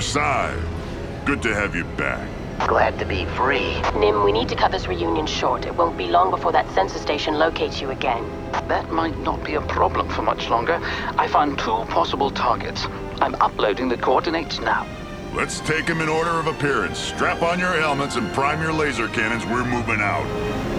Versailles. Good to have you back. Glad to be free. Nim, we need to cut this reunion short. It won't be long before that sensor station locates you again. That might not be a problem for much longer. I found 2 possible targets. I'm uploading the coordinates now. Let's take them in order of appearance. Strap on your helmets and prime your laser cannons. We're moving out.